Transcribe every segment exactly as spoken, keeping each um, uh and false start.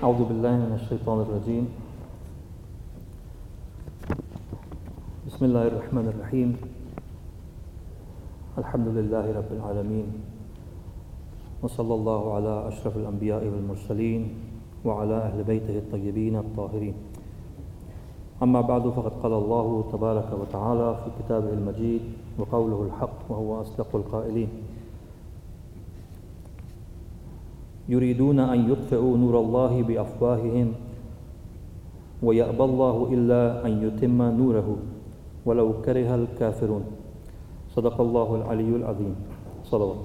أعوذ بالله من الشيطان الرجيم بسم الله الرحمن الرحيم الحمد لله رب العالمين وصلى الله على أشرف الأنبياء والمرسلين وعلى أهل بيته الطيبين الطاهرين أما بعد فقد قال الله تبارك وتعالى في كتابه المجيد وقوله الحق وهو أصدق القائلين يريدون أن يطفئوا نور الله بأفواههم ويأبى الله إلا أن يتم نوره ولو كره الكافرون صدق الله العلي العظيم صلوات.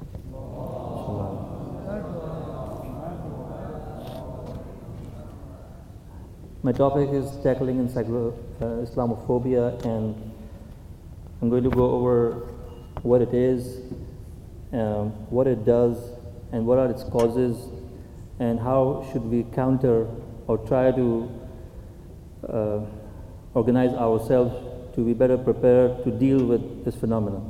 My topic is tackling encyclo- uh, Islamophobia, and I'm going to go over what it is, um, what it does, and what are its causes, and how should we counter or try to uh, organize ourselves to be better prepared to deal with this phenomenon.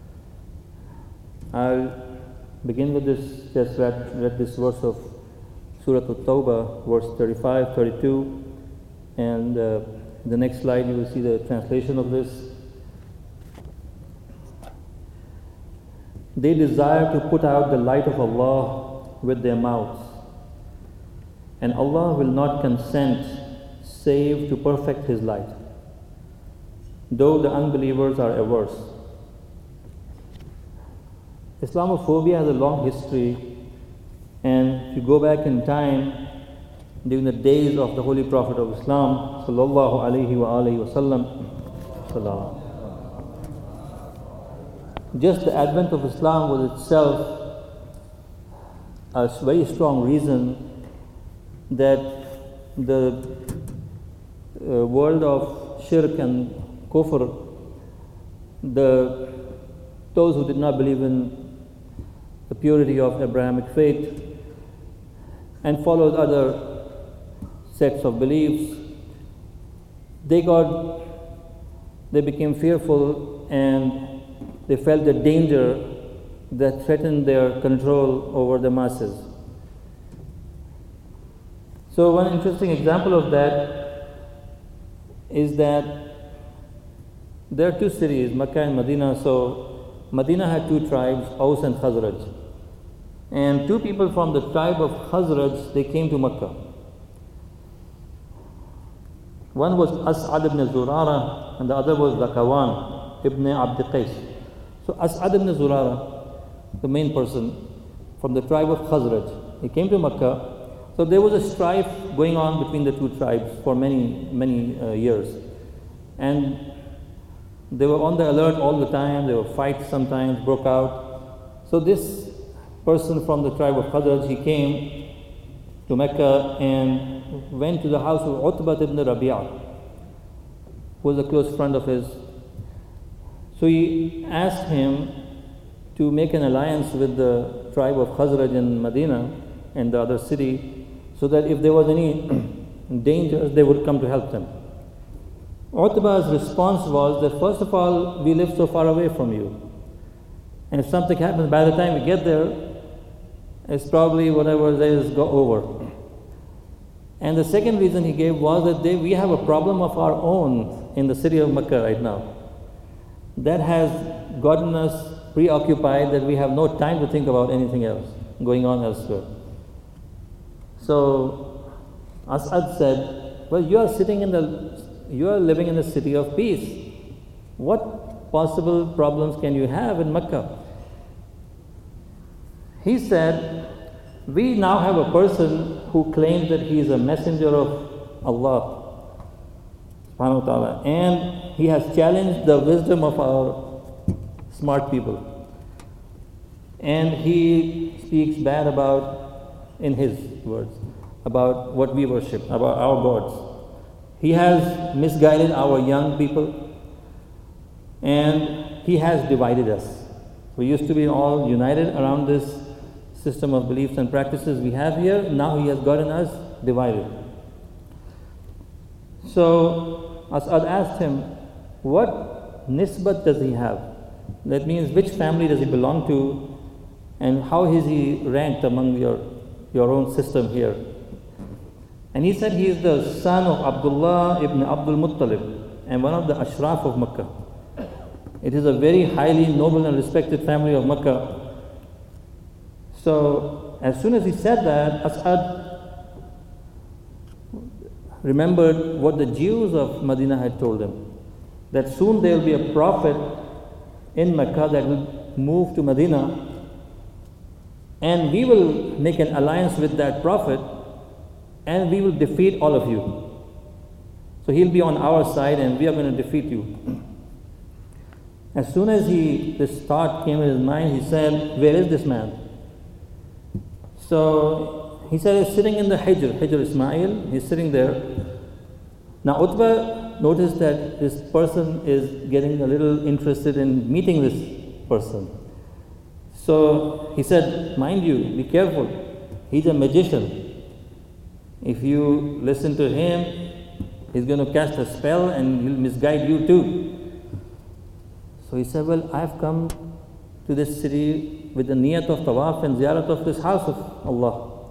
I'll begin with this, just read, read this verse of Surah At-Tawbah, verse thirty-five, thirty-two, and uh, in the next slide you will see the translation of this. They desire to put out the light of Allah with their mouths, and Allah will not consent save to perfect His light, though the unbelievers are averse. Islamophobia has a long history, and if you go back in time, during the days of the Holy Prophet of Islam, sallallahu alaihi wa alihi wasallam, just the advent of Islam was itself a very strong reason that the uh, world of shirk and kufr, the those who did not believe in the purity of Abrahamic faith and followed other sects of beliefs, they got, they became fearful, and they felt the danger that threatened their control over the masses. So one interesting example of that is that there are two cities, Mecca and Medina. So Medina had two tribes, Aus and Khazraj. And two people from the tribe of Khazraj, they came to Mecca. One was As'ad ibn Zurara and the other was Zakawan ibn Abd Qais. So As'ad ibn Zurara, the main person from the tribe of Khazraj, he came to Mecca. So there was a strife going on between the two tribes for many, many uh, years. And they were on the alert all the time. There were fights sometimes, broke out. So this person from the tribe of Khazraj, he came to Mecca and went to the house of Utbah ibn Rabi'ah, who was a close friend of his. So he asked him to make an alliance with the tribe of Khazraj in Medina and the other city, so that if there was any dangers, they would come to help them. Utbah's response was that, first of all, we live so far away from you, and if something happens, by the time we get there, it's probably whatever there is go over. And the second reason he gave was that they, we have a problem of our own in the city of Mecca right now. That has gotten us preoccupied that we have no time to think about anything else going on elsewhere. So As'ad said, well, you are sitting in the, you are living in the city of peace. What possible problems can you have in Mecca? He said, we now have a person who claims that he is a messenger of Allah subhanahu wa ta'ala, and he has challenged the wisdom of our smart people. And he speaks bad about, in his words, about what we worship, about our gods. He has misguided our young people, and he has divided us. We used to be all united around this system of beliefs and practices we have here. Now he has gotten us divided. So As'ad asked him, what nisbat does he have? That means which family does he belong to, and how is he ranked among your, your own system here? And he said he is the son of Abdullah ibn Abdul Muttalib and one of the Ashraf of Makkah. It is a very highly noble and respected family of Makkah. So as soon as he said that, As'ad remembered what the Jews of Medina had told him, that soon there will be a prophet in Mecca that will move to Medina, and we will make an alliance with that prophet and we will defeat all of you. So he'll be on our side and we are going to defeat you. As soon as he this thought came in his mind, he said, where is this man? So he said he's sitting in the Hijr, Hijr Ismail, he's sitting there. Now Utbah noticed that this person is getting a little interested in meeting this person. So he said, mind you, be careful, he's a magician. If you listen to him, he's going to cast a spell and he'll misguide you too. So he said, well, I've come to this city with the niyat of tawaf and ziyarat of this house of Allah.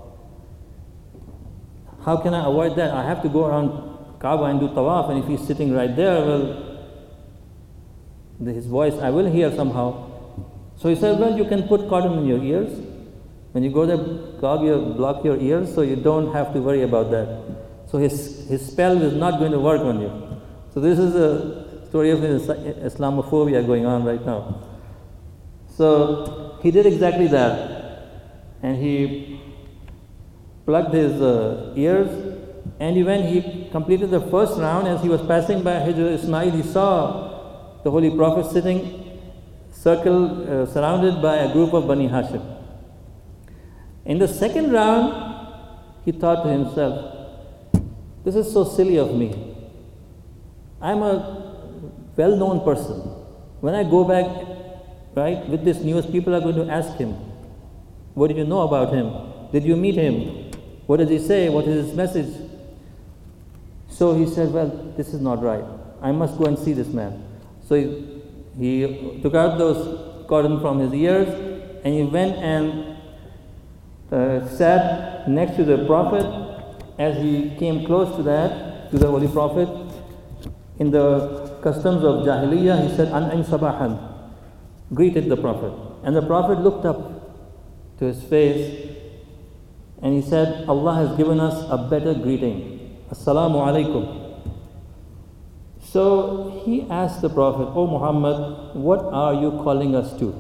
How can I avoid that? I have to go around Kaaba and do tawaf, and if he's sitting right there, well, his voice I will hear somehow. So he said, well, you can put cotton in your ears. When you go there, block your, block your ears so you don't have to worry about that. So his, his spell is not going to work on you. So this is a story of Islamophobia going on right now. So he did exactly that. And he plugged his uh, ears, and when he completed the first round, as he was passing by Hijr Ismail, he saw the Holy Prophet sitting circle, uh, surrounded by a group of Bani Hashim. In the second round, he thought to himself, this is so silly of me. I'm a well-known person. When I go back, right, with this news, people are going to ask him, what did you know about him? Did you meet him? What does he say? What is his message? So he said, well, this is not right. I must go and see this man. So he, he took out those cotton from his ears, and he went and uh, sat next to the Prophet. As he came close to that, to the Holy Prophet, in the customs of Jahiliyyah, he said, An'im Sabahan, greeted the Prophet. And the Prophet looked up to his face and he said, Allah has given us a better greeting. Assalamu alaikum. So he asked the Prophet, O Muhammad, what are you calling us to?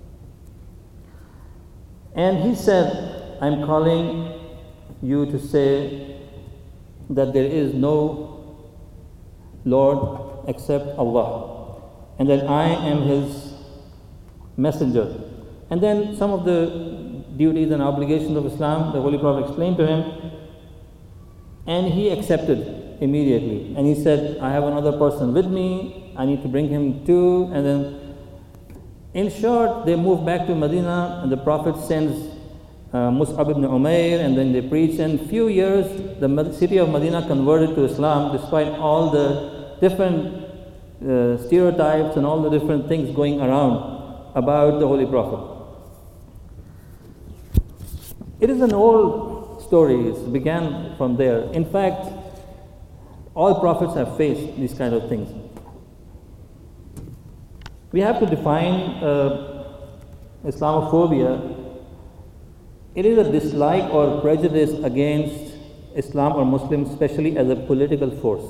And he said, I'm calling you to say that there is no Lord except Allah, and that I am His messenger. And then some of the duties and obligations of Islam, the Holy Prophet explained to him, and he accepted immediately. And he said, I have another person with me, I need to bring him too. And then, in short, they moved back to Medina, and the Prophet sends uh, Mus'ab ibn Umair, and then they preached. And few years, the city of Medina converted to Islam, despite all the different uh, stereotypes and all the different things going around about the Holy Prophet. It is an old story. It began from there. In fact, all prophets have faced these kind of things. We have to define uh, Islamophobia. It is a dislike or prejudice against Islam or Muslims, especially as a political force.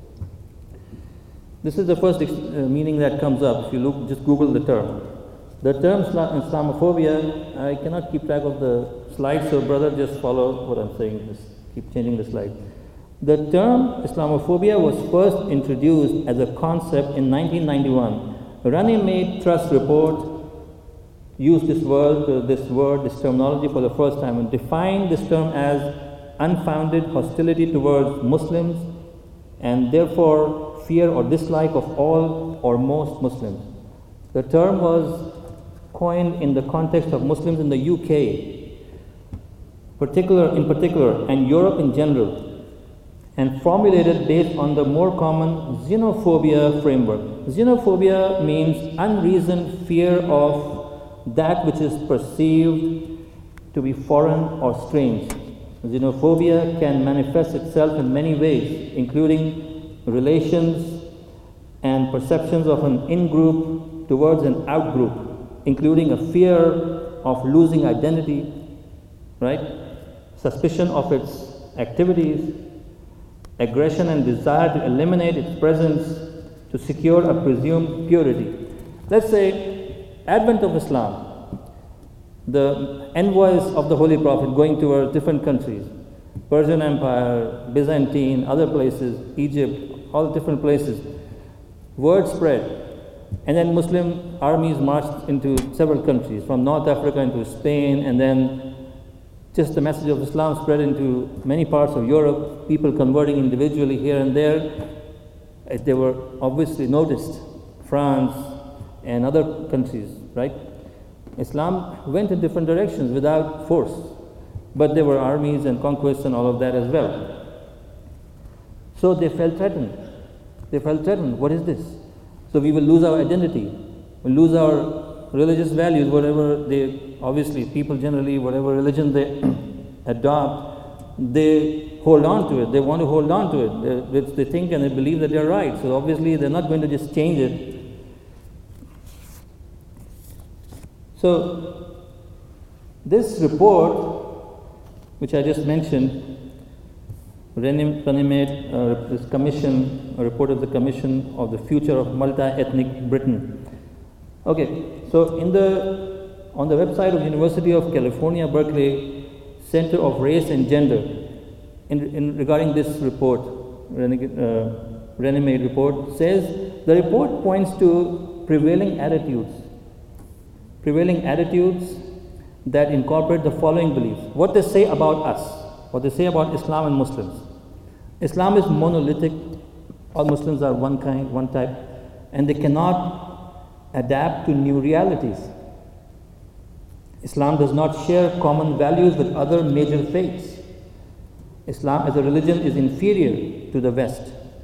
This is the first uh, meaning that comes up if you look, just Google the term. The term Islamophobia, I cannot keep track of the slide, so brother, just follow what I'm saying. Just keep changing the slide. The term Islamophobia was first introduced as a concept in nineteen ninety-one. Runnymede Trust report used this word, uh, this word, this terminology for the first time and defined this term as unfounded hostility towards Muslims and therefore fear or dislike of all or most Muslims. The term was coined in the context of Muslims in the U K, particular in particular, and Europe in general, and formulated based on the more common xenophobia framework. Xenophobia means unreasoned fear of that which is perceived to be foreign or strange. Xenophobia can manifest itself in many ways, including relations and perceptions of an in-group towards an out-group, including a fear of losing identity, right? Suspicion of its activities, aggression and desire to eliminate its presence to secure a presumed purity. Let's say, advent of Islam, the envoys of the Holy Prophet going towards different countries, Persian Empire, Byzantine, other places, Egypt, all different places, word spread. And then Muslim armies marched into several countries, from North Africa into Spain, and then just the message of Islam spread into many parts of Europe, people converting individually here and there. They were obviously noticed, France and other countries, right? Islam went in different directions without force, but there were armies and conquests and all of that as well. So they felt threatened. They felt threatened. What is this? So we will lose our identity, we'll lose our religious values, whatever they, obviously people generally, whatever religion they adopt, they hold on to it, they want to hold on to it, they, they think and they believe that they're right, so obviously they're not going to just change it. So this report, which I just mentioned, Runnymede, uh, this commission, a report of the Commission of the Future of Multi-Ethnic Britain. Okay, so in the, on the website of University of California, Berkeley, Center of Race and Gender, in, in regarding this report, uh, Runnymede report, says the report points to prevailing attitudes, prevailing attitudes that incorporate the following beliefs. What they say about us, what they say about Islam and Muslims. Islam is monolithic. All Muslims are one kind, one type, and they cannot adapt to new realities. Islam does not share common values with other major faiths. Islam as a religion is inferior to the West.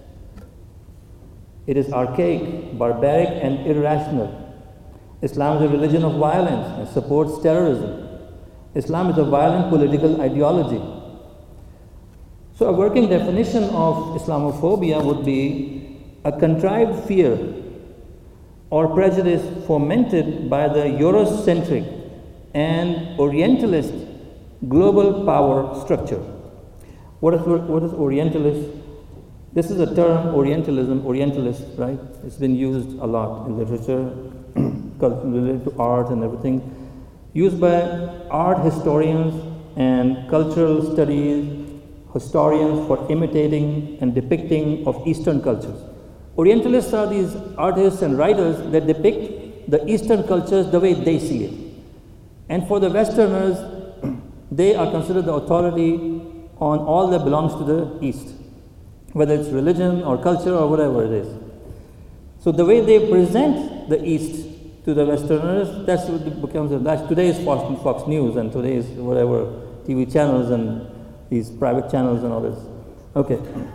It is archaic, barbaric, and irrational. Islam is a religion of violence and supports terrorism. Islam is a violent political ideology. So a working definition of Islamophobia would be a contrived fear or prejudice fomented by the Eurocentric and Orientalist global power structure. What is, what is Orientalist? This is a term, Orientalism, Orientalist, right? It's been used a lot in literature, related to art and everything, used by art historians and cultural studies historians for imitating and depicting of Eastern cultures. Orientalists are these artists and writers that depict the Eastern cultures the way they see it. And for the Westerners, they are considered the authority on all that belongs to the East, whether it's religion or culture or whatever it is. So the way they present the East to the Westerners, that's what becomes, that's today's Fox, Fox News and today's whatever T V channels and these private channels and all this. Okay.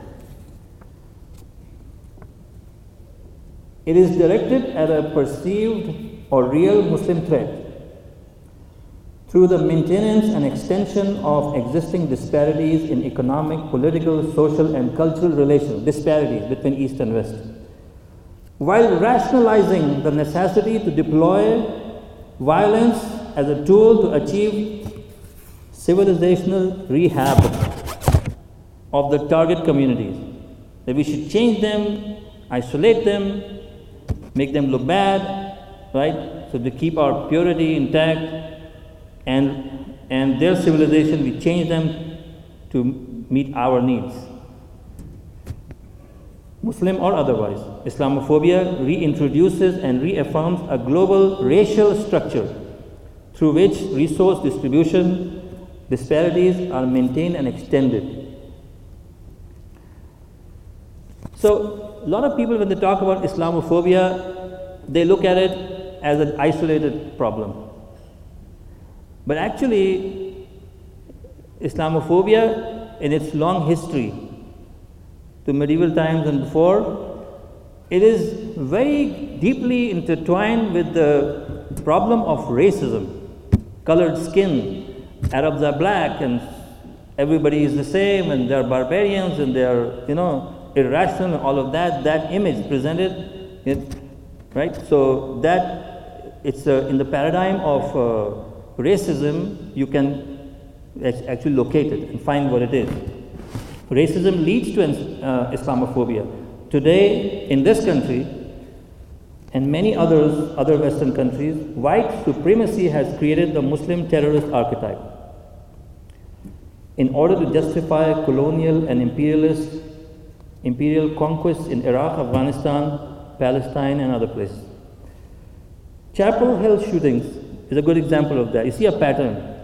It is directed at a perceived or real Muslim threat through the maintenance and extension of existing disparities in economic, political, social, and cultural relations, disparities between East and West, while rationalizing the necessity to deploy violence as a tool to achieve civilizational rehab of the target communities. That we should change them, isolate them, make them look bad, right? So to keep our purity intact, and and their civilization, we change them to meet our needs. Muslim or otherwise, Islamophobia reintroduces and reaffirms a global racial structure through which resource distribution disparities are maintained and extended. So, a lot of people, when they talk about Islamophobia, they look at it as an isolated problem. But actually, Islamophobia, in its long history, to medieval times and before, it is very deeply intertwined with the problem of racism, colored skin. Arabs are black and everybody is the same and they're barbarians and they're, you know, irrational and all of that, that image presented, it, right? So that, it's uh, in the paradigm of uh, racism, you can actually locate it and find what it is. Racism leads to uh, Islamophobia. Today, in this country, and many others, other Western countries, white supremacy has created the Muslim terrorist archetype in order to justify colonial and imperialist imperial conquests in Iraq, Afghanistan, Palestine, and other places. Chapel Hill shootings is a good example of that. You see a pattern.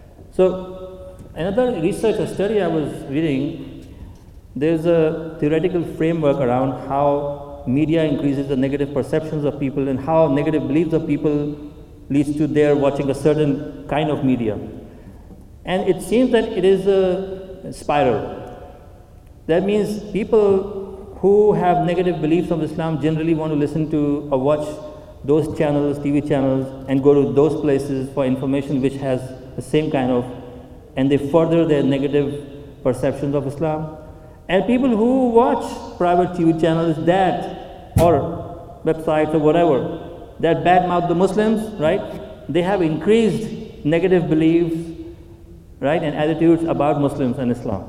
So, another research, a study I was reading, there's a theoretical framework around how media increases the negative perceptions of people and how negative beliefs of people leads to their watching a certain kind of media. And it seems that it is a spiral. That means people who have negative beliefs of Islam generally want to listen to or watch those channels, T V channels, and go to those places for information which has the same kind of, and they further their negative perceptions of Islam. And people who watch private T V channels that, or websites or whatever, that badmouth the Muslims, right? They have increased negative beliefs, right, and attitudes about Muslims and Islam.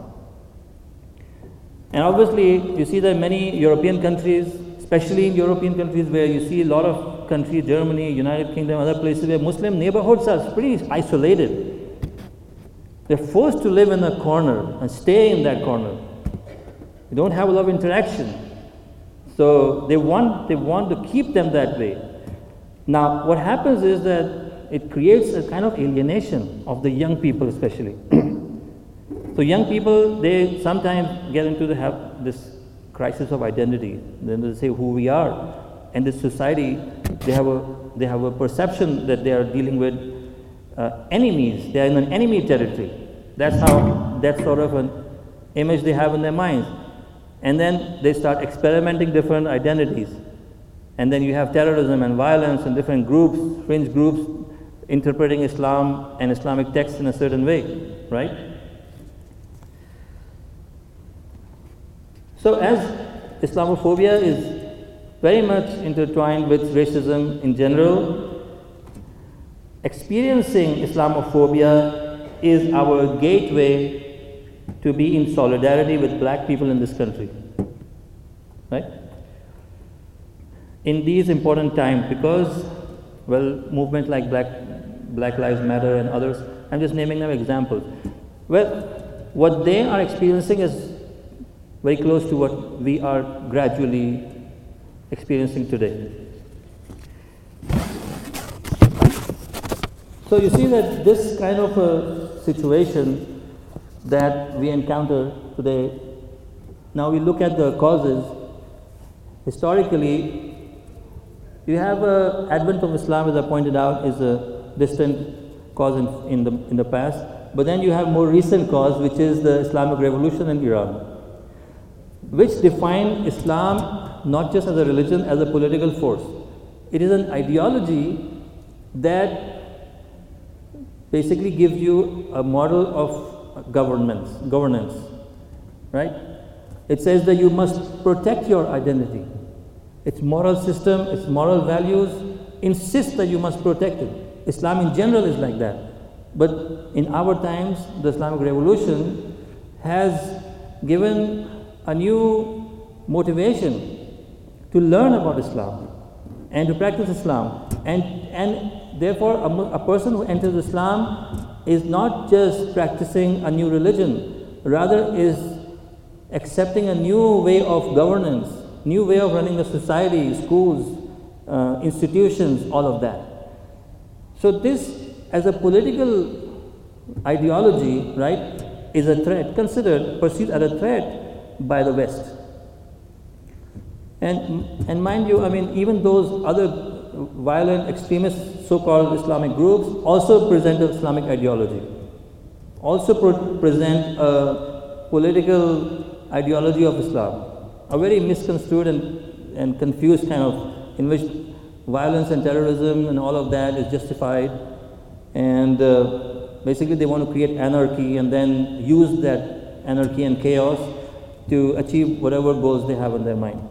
And obviously, you see that many European countries, especially in European countries where you see a lot of countries, Germany, United Kingdom, other places where Muslim neighborhoods are pretty isolated. They're forced to live in a corner and stay in that corner. They don't have a lot of interaction. So they want, they want to keep them that way. Now, what happens is that it creates a kind of alienation of the young people especially. So young people, they sometimes get into the have this crisis of identity. Then they say who we are. And this society, they have a, they have a perception that they are dealing with uh, enemies. They are in an enemy territory. That's how, that's sort of an image they have in their minds. And then they start experimenting different identities. And then you have terrorism and violence and different groups, fringe groups, interpreting Islam and Islamic texts in a certain way, right? So as Islamophobia is very much intertwined with racism in general, experiencing Islamophobia is our gateway to be in solidarity with black people in this country, right? In these important times, because, well, movements like Black, Black Lives Matter and others, I'm just naming them examples. Well, what they are experiencing is very close to what we are gradually experiencing today. So you see that this kind of a situation that we encounter today, now we look at the causes. Historically, you have a advent of Islam, as I pointed out, is a distant cause in, in, the, in the past. But then you have more recent cause, which is the Islamic Revolution in Iran, which defined Islam not just as a religion, as a political force. It is an ideology that basically gives you a model of governance, governance, right? It says that you must protect your identity. Its moral system, its moral values insist that you must protect it. Islam in general is like that. But in our times, the Islamic Revolution has given a new motivation to learn about Islam and to practice Islam. And, and therefore, a, a person who enters Islam is not just practicing a new religion, rather is accepting a new way of governance, new way of running the society, schools, uh, institutions, all of that. So this, as a political ideology, right, is a threat, considered, perceived as a threat by the West. And, and mind you, I mean, even those other violent, extremist, so-called Islamic groups also present an Islamic ideology, also pro present a political ideology of Islam, a very misconstrued and, and confused kind of, in which violence and terrorism and all of that is justified, and uh, basically they want to create anarchy and then use that anarchy and chaos to achieve whatever goals they have in their mind.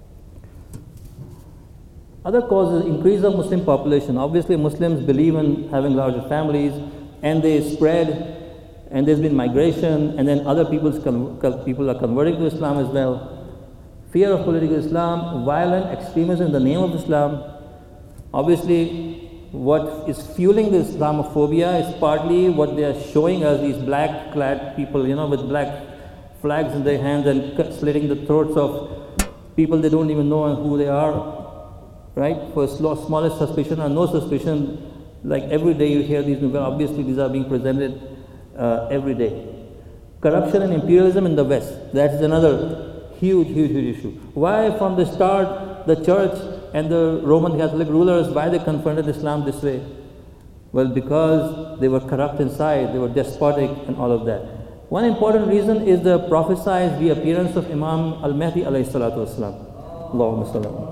Other causes, increase of Muslim population. Obviously Muslims believe in having larger families and they spread, and there's been migration, and then other people's con- people are converting to Islam as well. Fear of political Islam, violent extremism in the name of Islam. Obviously, what is fueling this Islamophobia is partly what they are showing us, these black-clad people, you know, with black flags in their hands and cut, slitting the throats of people they don't even know who they are, right? For smallest suspicion or no suspicion, like every day you hear these, obviously these are being presented uh, every day. Corruption and imperialism in the West, that is another huge, huge, huge issue. Why from the start the church and the Roman Catholic rulers, why they confronted Islam this way? Well, because they were corrupt inside, they were despotic and all of that. One important reason is the prophesied reappearance of Imam al-Mahdi alayhi salatu wasalam. Allahumma sallam.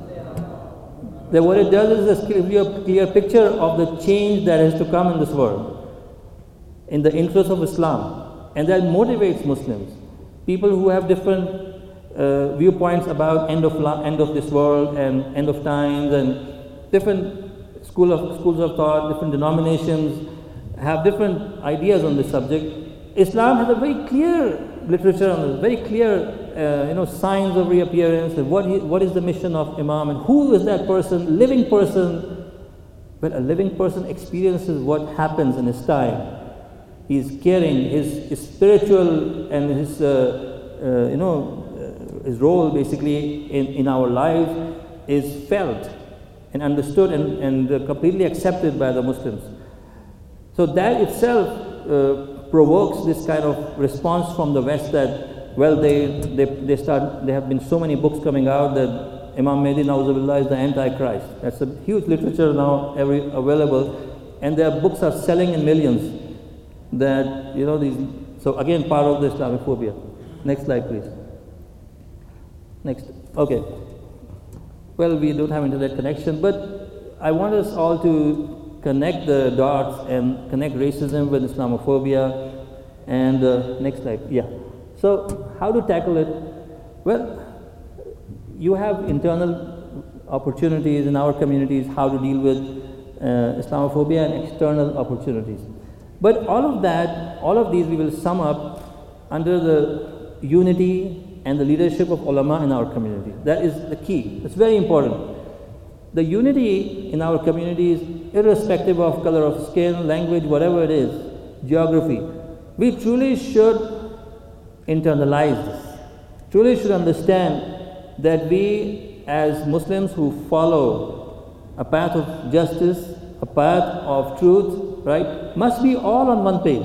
Then what it does is give you a clear picture of the change that has to come in this world in the interest of Islam, and that motivates Muslims. People who have different uh, viewpoints about end of la- end of this world and end of times, and different school of schools of thought, different denominations have different ideas on this subject. Islam has a very clear literature on this, very clear uh, you know signs of reappearance, and what he, what is the mission of Imam, and who is that person, living person. Well, a living person experiences what happens in his time. He is caring, his, his spiritual and his uh, uh, you know uh, his role basically in, in our lives is felt and understood and, and uh, completely accepted by the Muslims. So that itself uh, provokes this kind of response from the West that, well, they, they, they start, there have been so many books coming out that Imam Mahdi Na'uzubillah is the Antichrist. That's a huge literature now every, available, and their books are selling in millions. That, you know, these, so again, part of the Islamophobia. Next slide, please. Next. Okay. Well, we don't have internet connection, but I want us all to connect the dots and connect racism with Islamophobia. And uh, next slide. Yeah. So, how to tackle it? Well, you have internal opportunities in our communities, how to deal with uh, Islamophobia, and external opportunities. But all of that, all of these we will sum up under the unity and the leadership of ulama in our community. That is the key. It's very important. The unity in our communities, irrespective of color of skin, language, whatever it is, geography, we truly should internalize this. Truly should understand that we as Muslims who follow a path of justice, a path of truth, right, must be all on one page.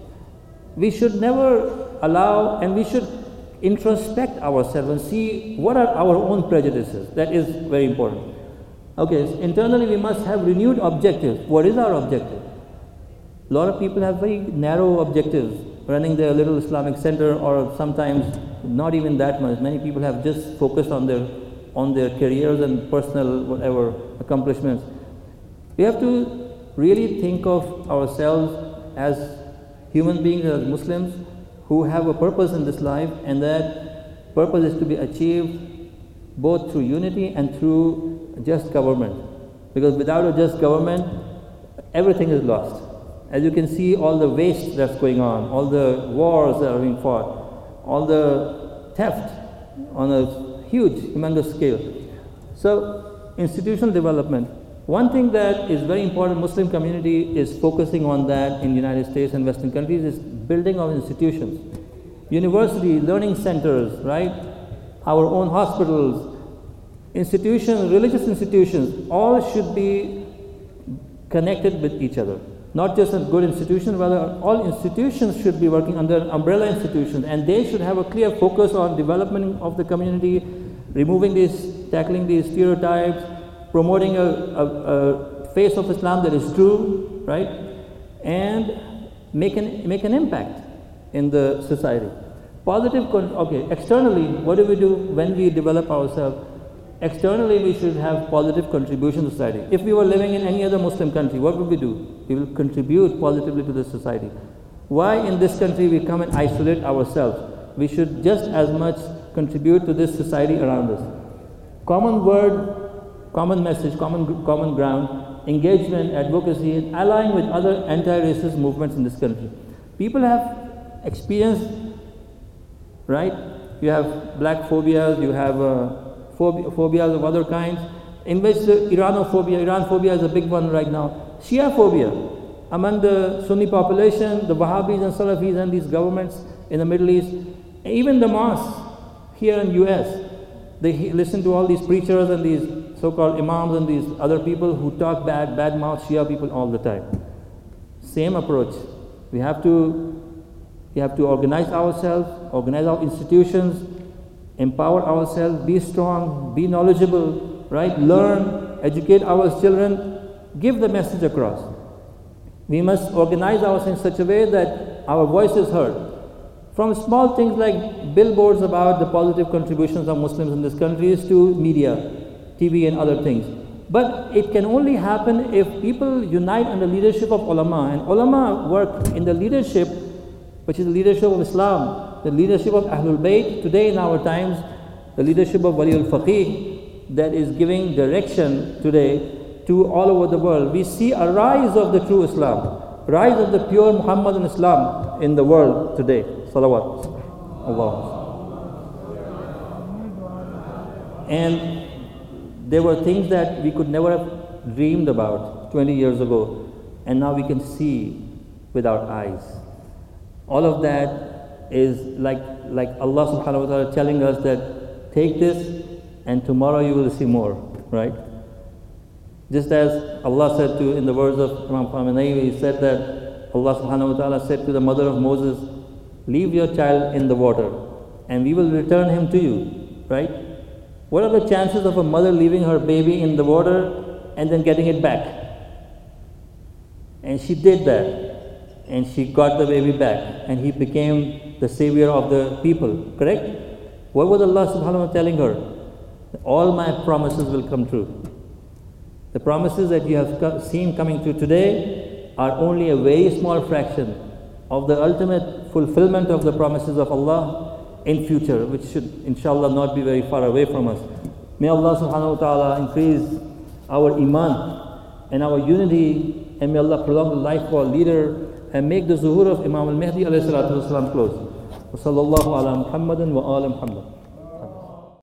We should never allow, and we should introspect ourselves and see what are our own prejudices. That is very important. Okay, so internally we must have renewed objectives. What is our objective? A lot of people have very narrow objectives, running their little Islamic center, or sometimes not even that much. Many people have just focused on their on their careers and personal whatever accomplishments. We have to really think of ourselves as human beings, as Muslims who have a purpose in this life, and that purpose is to be achieved both through unity and through just government. Because without a just government, everything is lost. As you can see, all the waste that's going on, all the wars that are being fought, all the theft on a huge, humongous scale. So, institutional development. One thing that is very important, Muslim community is focusing on that in the United States and Western countries, is building of institutions. Universities, learning centers, right? Our own hospitals, institutions, religious institutions, all should be connected with each other. Not just a good institution, rather all institutions should be working under umbrella institutions, and they should have a clear focus on development of the community, removing these, tackling these stereotypes, promoting a, a, a face of Islam that is true, right? And make an, make an impact in the society. Positive, con- okay, externally, what do we do when we develop ourselves? Externally, we should have positive contribution to society. If we were living in any other Muslim country, what would we do? We will contribute positively to the society. Why in this country we come and isolate ourselves? We should just as much contribute to this society around us. Common word, common message, common, common ground, engagement, advocacy, and allying with other anti-racist movements in this country. People have experienced, right? You have black phobias, you have uh, phobia, phobias of other kinds, in which the Iranophobia, Iran phobia is a big one right now. Shia phobia among the Sunni population, the Wahhabis and Salafis and these governments in the Middle East, even the mosques here in U S, they listen to all these preachers and these so-called imams and these other people who talk bad, bad-mouth Shia people all the time. Same approach. We have to, we have to organize ourselves, organize our institutions, empower ourselves, be strong, be knowledgeable, right? Learn, educate our children, give the message across. We must organize ourselves in such a way that our voice is heard. From small things like billboards about the positive contributions of Muslims in this country to media, T V and other things. But it can only happen if people unite under the leadership of ulama. And ulama work in the leadership, which is the leadership of Islam, the leadership of Ahlul Bayt, today in our times, the leadership of Wali al-Faqih, that is giving direction today to all over the world. We see a rise of the true Islam, rise of the pure Muhammadan Islam in the world today. Salawat. Allah. And there were things that we could never have dreamed about twenty years ago, and now we can see with our eyes. All of that is like, like Allah subhanahu wa ta'ala telling us that take this and tomorrow you will see more, right? Just as Allah said to, in the words of Imam Khamenei, he said that Allah subhanahu wa ta'ala said to the mother of Moses, leave your child in the water and we will return him to you, right? What are the chances of a mother leaving her baby in the water and then getting it back? And she did that, and she got the baby back, and he became the savior of the people, correct? What was Allah subhanahu wa ta'ala telling her? All my promises will come true. The promises that you have seen coming true today are only a very small fraction of the ultimate fulfillment of the promises of Allah in future, which should inshallah not be very far away from us. May Allah subhanahu wa ta'ala increase our iman and our unity, and may Allah prolong the life of our leader and make the zuhur of Imam al-Mahdi alayhi salatu wasalam close. Wa sallallahu ala Muhammadin wa ala Muhammad.